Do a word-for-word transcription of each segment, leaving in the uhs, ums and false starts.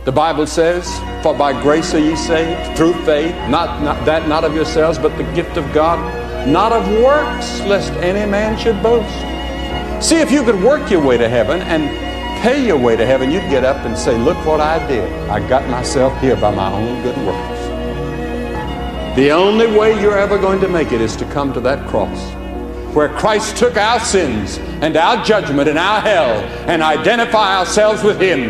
The Bible says, for by grace are ye saved, through faith, not, not that not of yourselves, but the gift of God, not of works, lest any man should boast. See, if you could work your way to heaven and pay your way to heaven, you'd get up and say, look what I did. I got myself here by my own good works. The only way you're ever going to make it is to come to that cross, where Christ took our sins and our judgment and our hell and identify ourselves with Him.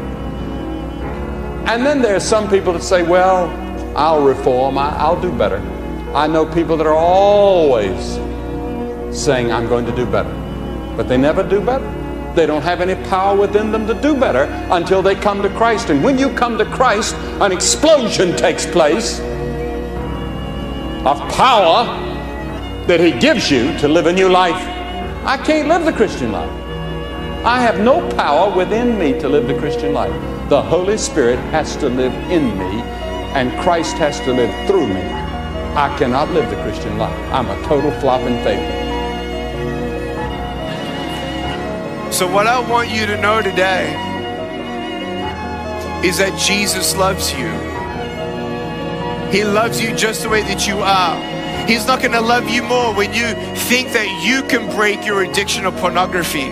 And then there are some people that say, well, I'll reform, I, I'll do better. I know people that are always saying, I'm going to do better. But they never do better. They don't have any power within them to do better until they come to Christ. And when you come to Christ, an explosion takes place of power that He gives you to live a new life. I can't live the Christian life. I have no power within me to live the Christian life. The Holy Spirit has to live in me, and Christ has to live through me. I cannot live the Christian life. I'm a total flop and failure. So what I want you to know today is that Jesus loves you. He loves you just the way that you are. He's not going to love you more when you think that you can break your addiction of pornography.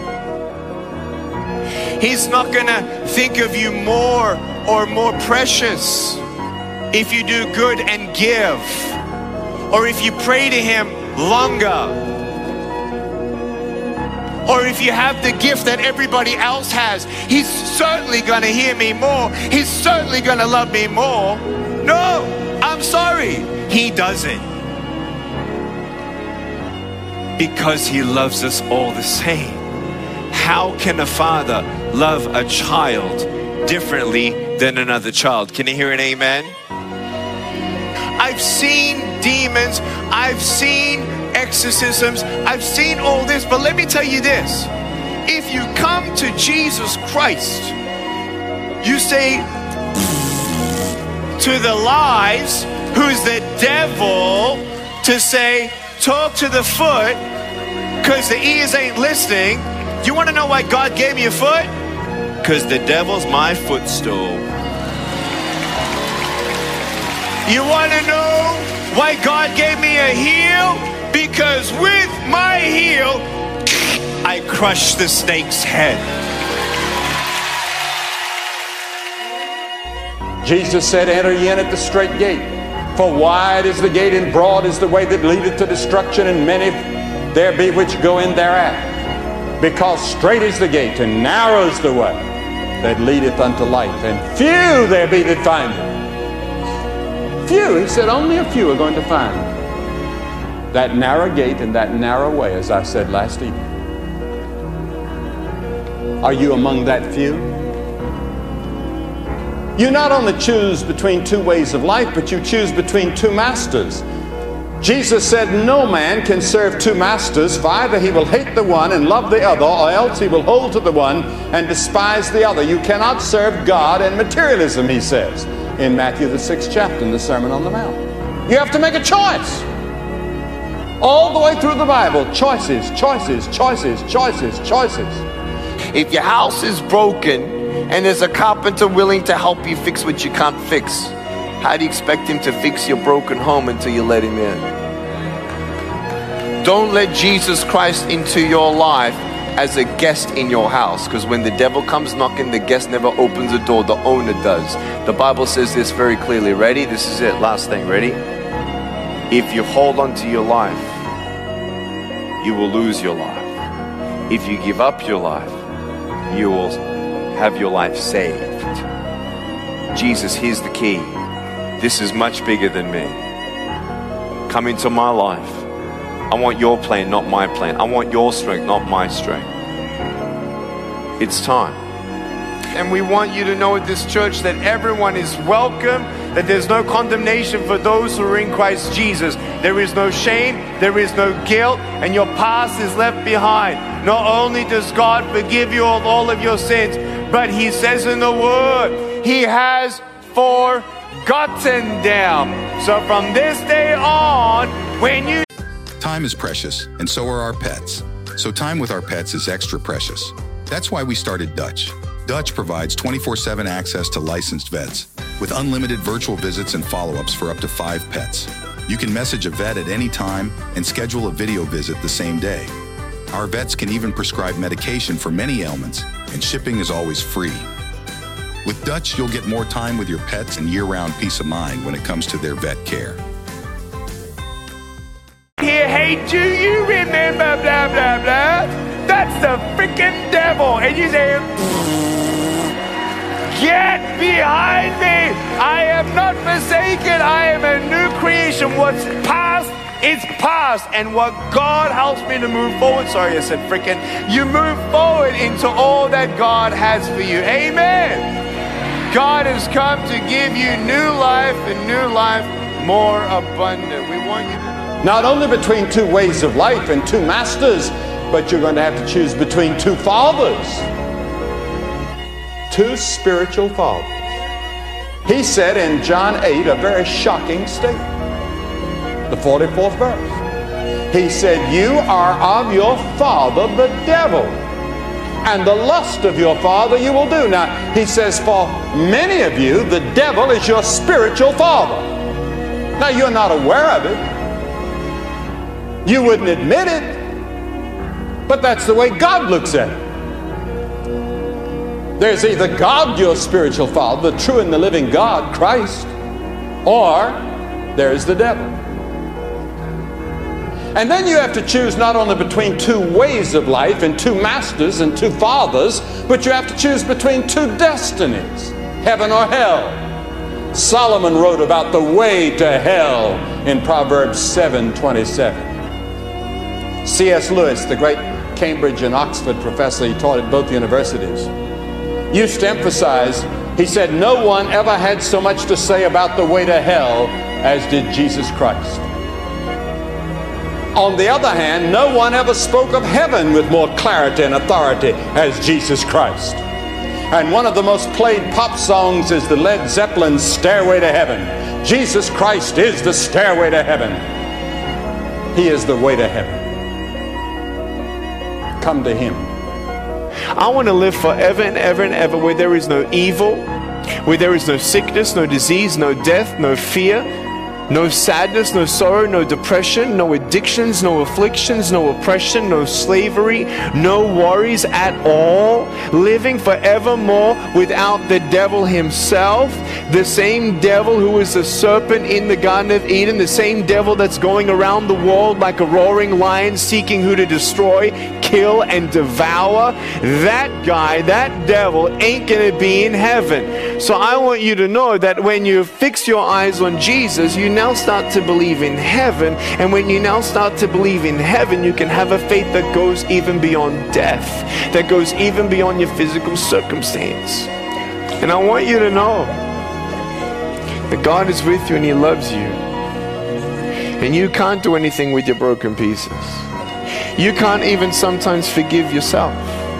He's not going to think of you more or more precious if you do good and give, or if you pray to Him longer, or if you have the gift that everybody else has. He's certainly going to hear me more. He's certainly going to love me more. No, I'm sorry. He doesn't. Because He loves us all the same. How can a father love a child differently than another child? Can you hear an amen? I've seen demons. I've seen exorcisms. I've seen all this. But let me tell you this. If you come to Jesus Christ, you say to the lies, who's the devil, to say, talk to the foot, because the ears ain't listening. You want to know why God gave me a foot? Because the devil's my footstool. You want to know why God gave me a heel? Because with my heel, I crushed the snake's head. Jesus said, enter ye in at the straight gate. For wide is the gate and broad is the way that leadeth to destruction, and many there be which go in thereat. Because straight is the gate and narrow is the way that leadeth unto life, and few there be that find it. Few, He said, only a few are going to find it. That narrow gate and that narrow way, as I said last evening. Are you among that few? You not only choose between two ways of life, but you choose between two masters. Jesus said, no man can serve two masters, for either he will hate the one and love the other, or else he will hold to the one and despise the other. You cannot serve God and materialism, He says in Matthew the sixth chapter in the Sermon on the Mount. You have to make a choice. All the way through the Bible, choices, choices, choices, choices, choices. If your house is broken and there's a carpenter willing to help you fix what you can't fix, how do you expect him to fix your broken home until you let him in? Don't let Jesus Christ into your life as a guest in your house, because when the devil comes knocking, the guest never opens the door, the owner does. The Bible says this very clearly. Ready? This is it. Last thing. Ready? If you hold on to your life, you will lose your life. If you give up your life, you will have your life saved. Jesus, here's the key. This is much bigger than me. Come into my life. I want your plan, not my plan. I want your strength, not my strength. It's time. And we want you to know at this church that everyone is welcome, that there's no condemnation for those who are in Christ Jesus. There is no shame, there is no guilt, and your past is left behind. Not only does God forgive you of all of your sins, but He says in the Word, He has forgotten them. So from this day on, when you... Time is precious, and so are our pets. So time with our pets is extra precious. That's why we started Dutch. Dutch provides twenty-four seven access to licensed vets with unlimited virtual visits and follow-ups for up to five pets. You can message a vet at any time and schedule a video visit the same day. Our vets can even prescribe medication for many ailments, and shipping is always free. With Dutch, you'll get more time with your pets and year-round peace of mind when it comes to their vet care. Here, hey, do you remember blah, blah, blah? That's the freaking devil. And you say, get behind me. I am not forsaken. I am a new creation. What's past is past. And what God helps me to move forward. Sorry, I said freaking. You move forward into all that God has for you. Amen. God has come to give you new life and new life more abundant. We want you to know. Not only between two ways of life and two masters, but you're going to have to choose between two fathers. Two spiritual fathers. He said in John eight a very shocking statement. The forty-fourth verse. He said, you are of your father the devil, and the lust of your father you will do. Now, he says, for many of you, the devil is your spiritual father. Now, you're not aware of it. You wouldn't admit it, but that's the way God looks at it. There's either God, your spiritual father, the true and the living God, Christ, or there's the devil. And then you have to choose not only between two ways of life and two masters and two fathers, but you have to choose between two destinies, heaven or hell. Solomon wrote about the way to hell in Proverbs seven twenty-seven. C S Lewis, the great Cambridge and Oxford professor, he taught at both universities, used to emphasize, he said, no one ever had so much to say about the way to hell as did Jesus Christ. On the other hand, no one ever spoke of heaven with more clarity and authority as Jesus Christ. And one of the most played pop songs is the Led Zeppelin Stairway to Heaven. Jesus Christ is the stairway to heaven. He is the way to heaven. Come to Him. I want to live forever and ever and ever where there is no evil, where there is no sickness, no disease, no death, no fear, no sadness, no sorrow, no depression, no addictions, no afflictions, no oppression, no slavery, no worries at all. Living forevermore without the devil himself, the same devil who was the serpent in the Garden of Eden, the same devil that's going around the world like a roaring lion seeking who to destroy, kill, and devour. That guy, that devil ain't gonna be in heaven. So I want you to know that when you fix your eyes on Jesus, you now start to believe in heaven, and when you now start to believe in heaven, you can have a faith that goes even beyond death, that goes even beyond your physical circumstance. And I want you to know that God is with you and He loves you, and you can't do anything with your broken pieces. You can't even sometimes forgive yourself.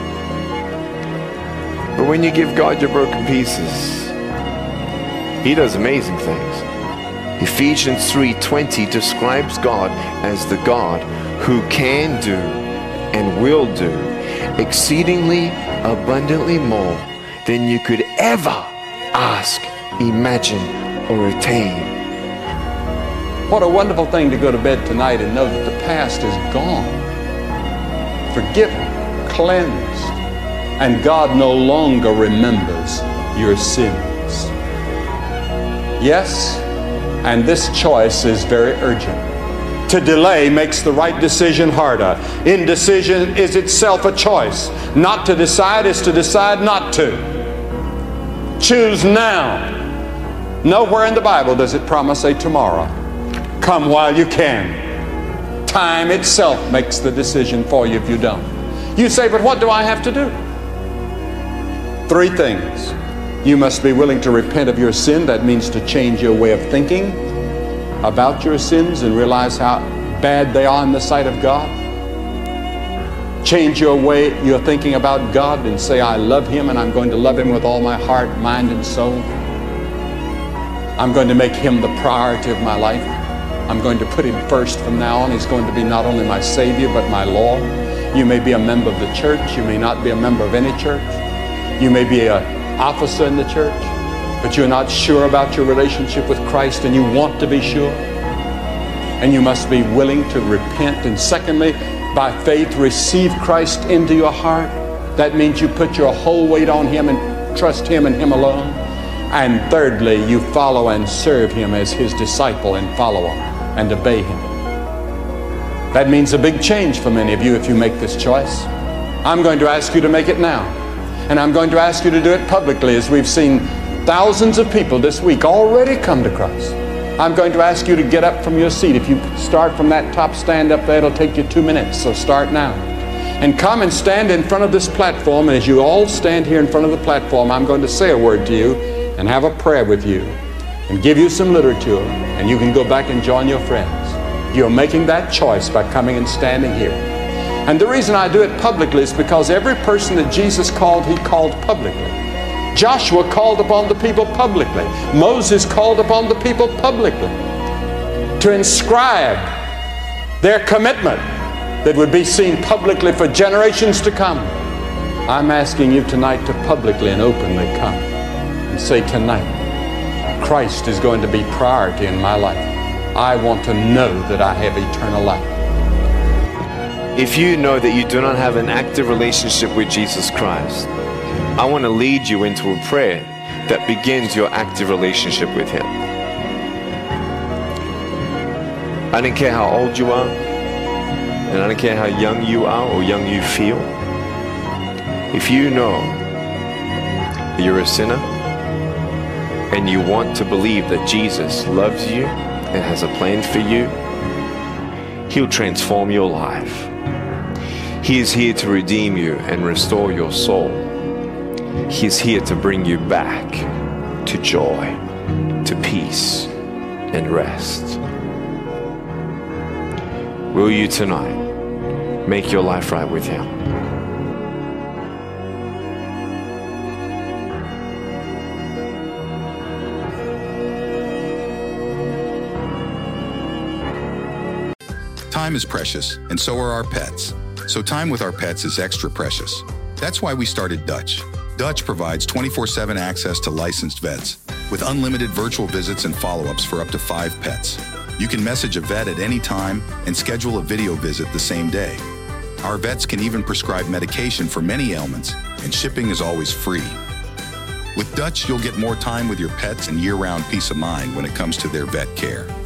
But when you give God your broken pieces, He does amazing things. Ephesians three twenty describes God as the God who can do and will do exceedingly abundantly more than you could ever ask, imagine, or attain. What a wonderful thing to go to bed tonight and know that the past is gone, forgiven, cleansed, and God no longer remembers your sins. Yes, and this choice is very urgent. To delay makes the right decision harder. Indecision is itself a choice. Not to decide is to decide not to. Choose now. Nowhere in the Bible does it promise a tomorrow. Come while you can. Time itself makes the decision for you if you don't. You say, but what do I have to do? Three things. You must be willing to repent of your sin. That means to change your way of thinking about your sins and realize how bad they are in the sight of God. Change your way, your thinking about God, and say, I love Him and I'm going to love Him with all my heart, mind, and soul. I'm going to make Him the priority of my life. I'm going to put Him first from now on. He's going to be not only my Savior, but my Lord. You may be a member of the church. You may not be a member of any church. You may be an officer in the church, but you're not sure about your relationship with Christ and you want to be sure. And you must be willing to repent. And secondly, by faith, receive Christ into your heart. That means you put your whole weight on Him and trust Him and Him alone. And thirdly, you follow and serve Him as His disciple and follower and obey Him. That means a big change for many of you if you make this choice. I'm going to ask you to make it now. And I'm going to ask you to do it publicly, as we've seen thousands of people this week already come to Christ. I'm going to ask you to get up from your seat. If you start from that top stand up there, it'll take you two minutes, so start now. And come and stand in front of this platform, and as you all stand here in front of the platform, I'm going to say a word to you and have a prayer with you and give you some literature, and you can go back and join your friends. You're making that choice by coming and standing here. And the reason I do it publicly is because every person that Jesus called, He called publicly. Joshua called upon the people publicly. Moses called upon the people publicly to inscribe their commitment that would be seen publicly for generations to come. I'm asking you tonight to publicly and openly come and say, tonight, Christ is going to be priority in my life. I want to know that I have eternal life. If you know that you do not have an active relationship with Jesus Christ, I want to lead you into a prayer that begins your active relationship with Him. I don't care how old you are, and I don't care how young you are or young you feel. If you know that you're a sinner and you want to believe that Jesus loves you and has a plan for you, He'll transform your life. He is here to redeem you and restore your soul. He's here to bring you back to joy, to peace and rest. Will you tonight make your life right with Him? Time is precious, and so are our pets. So time with our pets is extra precious. That's why we started Dutch. Dutch provides twenty-four seven access to licensed vets with unlimited virtual visits and follow-ups for up to five pets. You can message a vet at any time and schedule a video visit the same day. Our vets can even prescribe medication for many ailments, and shipping is always free. With Dutch, you'll get more time with your pets and year-round peace of mind when it comes to their vet care.